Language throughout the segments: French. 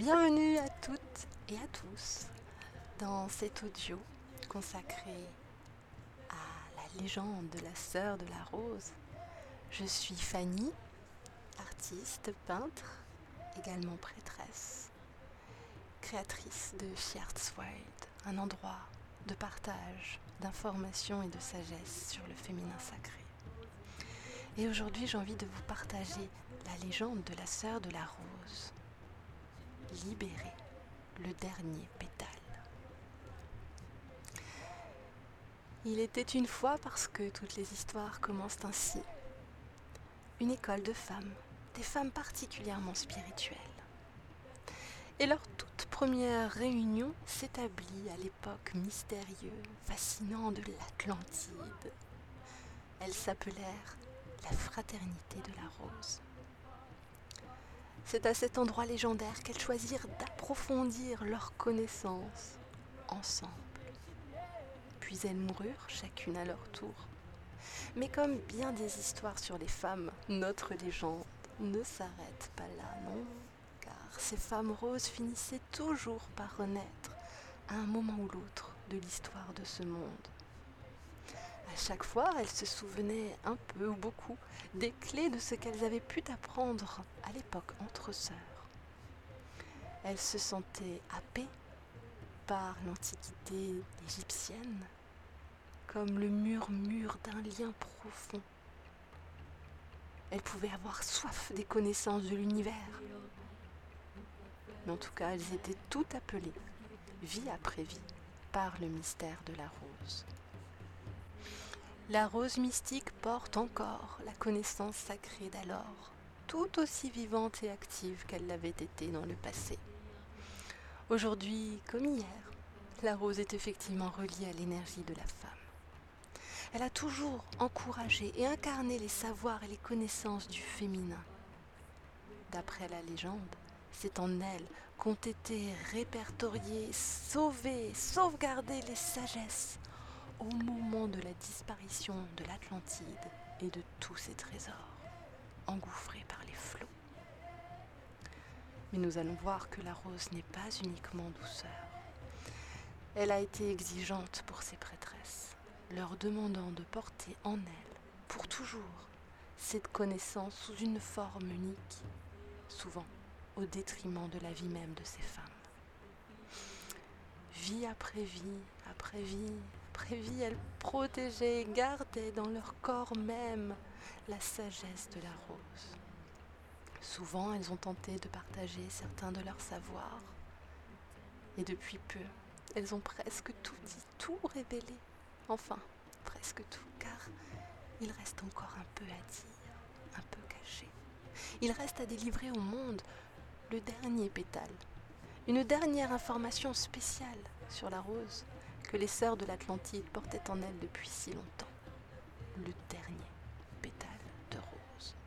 Bienvenue à toutes et à tous dans cet audio consacré à la légende de la sœur de la rose. Je suis Fanny, artiste, peintre, également prêtresse, créatrice de Schertzwald, un endroit de partage, d'information et de sagesse sur le féminin sacré. Et aujourd'hui, j'ai envie de vous partager la légende de la sœur de la rose. Libérer le dernier pétale. Il était une fois, parce que toutes les histoires commencent ainsi, une école de femmes, des femmes particulièrement spirituelles. Et leur toute première réunion s'établit à l'époque mystérieuse, fascinante de l'Atlantide. Elles s'appelèrent la Fraternité de la Rose. C'est à cet endroit légendaire qu'elles choisirent d'approfondir leurs connaissances ensemble. Puis elles moururent, chacune à leur tour. Mais comme bien des histoires sur les femmes, notre légende ne s'arrête pas là, non, car ces femmes roses finissaient toujours par renaître à un moment ou l'autre de l'histoire de ce monde. À chaque fois, elles se souvenaient un peu ou beaucoup des clés de ce qu'elles avaient pu apprendre à l'époque entre sœurs. Elles se sentaient happées par l'antiquité égyptienne, comme le murmure d'un lien profond. Elles pouvaient avoir soif des connaissances de l'univers. Mais en tout cas, elles étaient toutes appelées, vie après vie, par le mystère de la rose. La rose mystique porte encore la connaissance sacrée d'alors, tout aussi vivante et active qu'elle l'avait été dans le passé. Aujourd'hui, comme hier, la rose est effectivement reliée à l'énergie de la femme. Elle a toujours encouragé et incarné les savoirs et les connaissances du féminin. D'après la légende, c'est en elle qu'ont été répertoriées, sauvées, sauvegardées les sagesses au moment de la disparition de l'Atlantide et de tous ses trésors, engouffrés par les flots. Mais nous allons voir que la rose n'est pas uniquement douceur. Elle a été exigeante pour ses prêtresses, leur demandant de porter en elle, pour toujours, cette connaissance sous une forme unique, souvent au détriment de la vie même de ces femmes. Vie après vie, après vie, après vie, elles protégeaient et gardaient dans leur corps même la sagesse de la rose. Souvent, elles ont tenté de partager certains de leurs savoirs, et depuis peu, elles ont presque tout dit, tout révélé. Enfin, presque tout, car il reste encore un peu à dire, un peu caché. Il reste à délivrer au monde le dernier pétale, une dernière information spéciale sur la rose que les sœurs de l'Atlantide portaient en elles depuis si longtemps. Le dernier pétale de rose.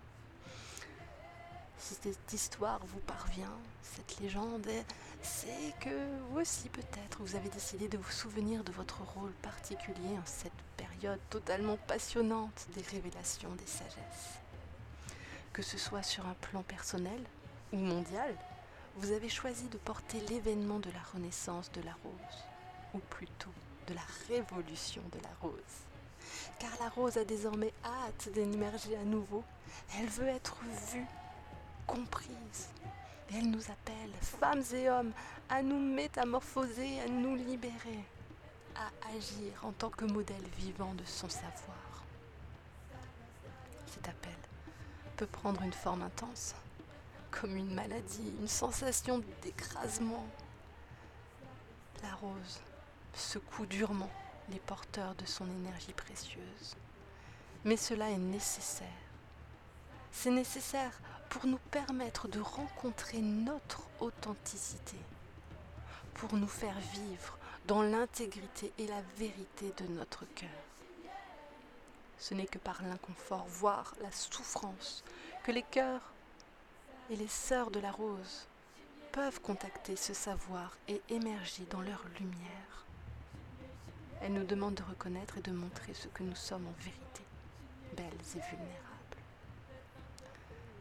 Si cette histoire vous parvient, cette légende, c'est que vous aussi peut-être vous avez décidé de vous souvenir de votre rôle particulier en cette période totalement passionnante des révélations des sagesses. Que ce soit sur un plan personnel ou mondial, vous avez choisi de porter l'événement de la renaissance de la rose, ou plutôt de la révolution de la rose. Car la rose a désormais hâte d'émerger à nouveau. Elle veut être vue, comprise. Et elle nous appelle, femmes et hommes, à nous métamorphoser, à nous libérer, à agir en tant que modèle vivant de son savoir. Cet appel peut prendre une forme intense, comme une maladie, une sensation d'écrasement. La rose secoue durement les porteurs de son énergie précieuse. Mais cela est nécessaire. C'est nécessaire pour nous permettre de rencontrer notre authenticité, pour nous faire vivre dans l'intégrité et la vérité de notre cœur. Ce n'est que par l'inconfort, voire la souffrance, que les cœurs et les sœurs de la rose peuvent contacter ce savoir et émerger dans leur lumière. Elles nous demandent de reconnaître et de montrer ce que nous sommes en vérité, belles et vulnérables.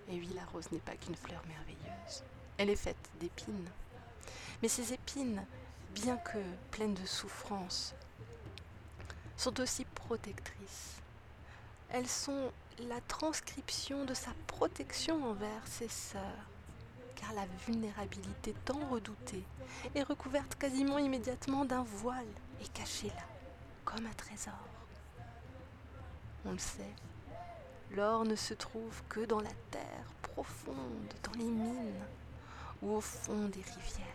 Et oui, la rose n'est pas qu'une fleur merveilleuse. Elle est faite d'épines. Mais ces épines, bien que pleines de souffrance, sont aussi protectrices. Elles sont la transcription de sa protection envers ses sœurs, car la vulnérabilité tant redoutée est recouverte quasiment immédiatement d'un voile et cachée là, comme un trésor. On le sait, l'or ne se trouve que dans la terre profonde, dans les mines ou au fond des rivières.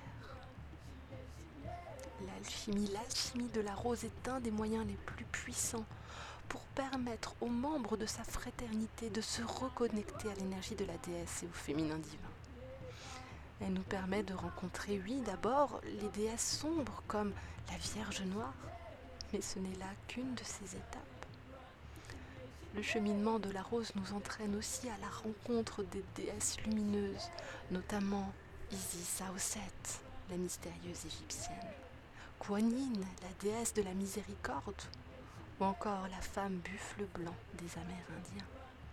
L'alchimie de la rose est un des moyens les plus puissants pour permettre aux membres de sa fraternité de se reconnecter à l'énergie de la déesse et au féminin divin. Elle nous permet de rencontrer, oui, d'abord les déesses sombres comme la Vierge Noire, mais ce n'est là qu'une de ces étapes. Le cheminement de la rose nous entraîne aussi à la rencontre des déesses lumineuses, notamment Isis Aoset, la mystérieuse égyptienne, Kuan Yin, la déesse de la miséricorde, ou encore la femme buffle blanc des Amérindiens.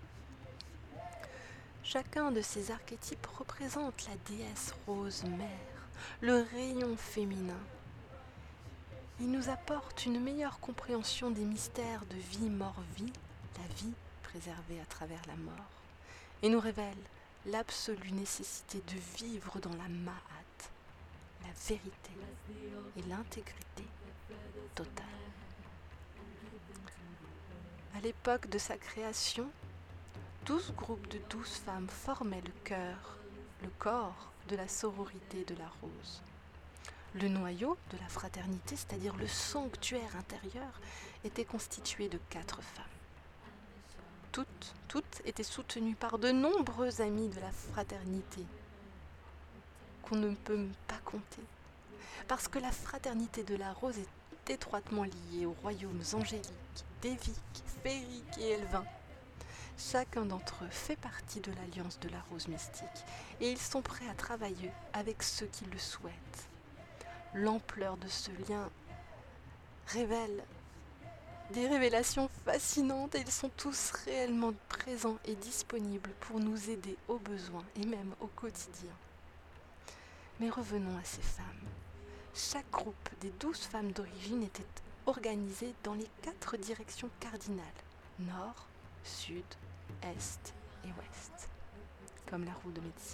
Chacun de ces archétypes représente la déesse rose mère, le rayon féminin. Il nous apporte une meilleure compréhension des mystères de vie, mort-vie, la vie préservée à travers la mort, et nous révèle l'absolue nécessité de vivre dans la Ma'at, la vérité et l'intégrité totale. À l'époque de sa création, 12 groupes de 12 femmes formaient le corps de la sororité de la rose. Le noyau de la fraternité, c'est-à-dire le sanctuaire intérieur, était constitué de 4 femmes. Toutes étaient soutenues par de nombreux amis de la fraternité, qu'on ne peut pas compter, parce que la fraternité de la rose est étroitement liée aux royaumes angéliques, déviques, féeriques et elvins. Chacun d'entre eux fait partie de l'alliance de la rose mystique et ils sont prêts à travailler avec ceux qui le souhaitent. L'ampleur de ce lien révèle des révélations fascinantes et ils sont tous réellement présents et disponibles pour nous aider aux besoins et même au quotidien. Mais revenons à ces femmes. Chaque groupe des 12 femmes d'origine était organisé dans les 4 directions cardinales, nord, sud, est et ouest, comme la roue de médecine.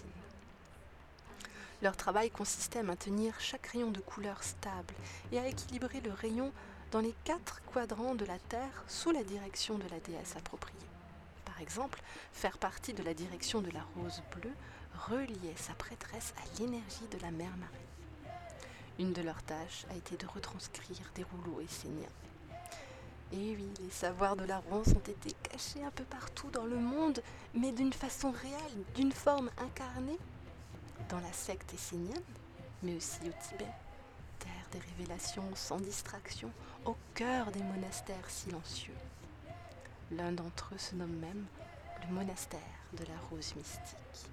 Leur travail consistait à maintenir chaque rayon de couleur stable et à équilibrer le rayon dans les 4 quadrants de la Terre sous la direction de la déesse appropriée. Par exemple, faire partie de la direction de la rose bleue reliait sa prêtresse à l'énergie de la mère Marie. Une de leurs tâches a été de retranscrire des rouleaux esséniens. Et oui, les savoirs de la rose ont été cachés un peu partout dans le monde, mais d'une façon réelle, d'une forme incarnée, dans la secte essénienne, mais aussi au Tibet, terre des révélations sans distraction, au cœur des monastères silencieux. L'un d'entre eux se nomme même le monastère de la rose mystique.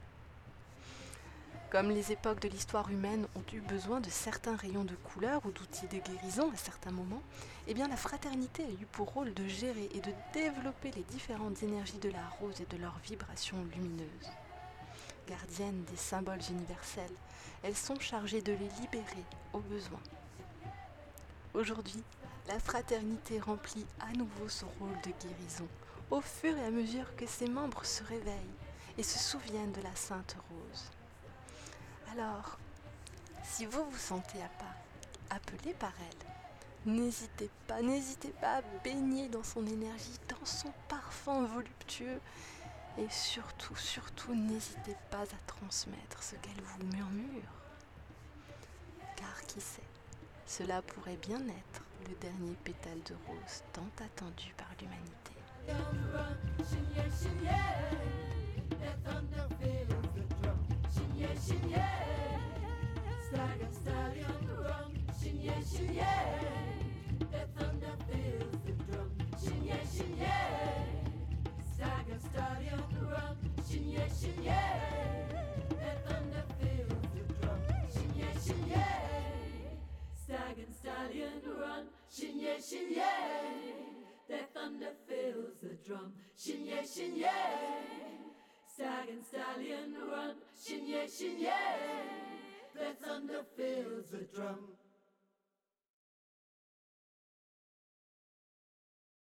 Comme les époques de l'histoire humaine ont eu besoin de certains rayons de couleur ou d'outils de guérison à certains moments, eh bien la fraternité a eu pour rôle de gérer et de développer les différentes énergies de la rose et de leurs vibrations lumineuses. Gardiennes des symboles universels, elles sont chargées de les libérer au besoin. Aujourd'hui, la fraternité remplit à nouveau son rôle de guérison, au fur et à mesure que ses membres se réveillent et se souviennent de la Sainte Rose. Alors, si vous vous sentez appelé par elle, n'hésitez pas à baigner dans son énergie, dans son parfum voluptueux et surtout, n'hésitez pas à transmettre ce qu'elle vous murmure. Car qui sait, cela pourrait bien être le dernier pétale de rose tant attendu par l'humanité. Stallion run, shin yeah, the thunder fills the drum, shin yeah, wagon stallion run. Shinye, shinye, the thunder fills the drum.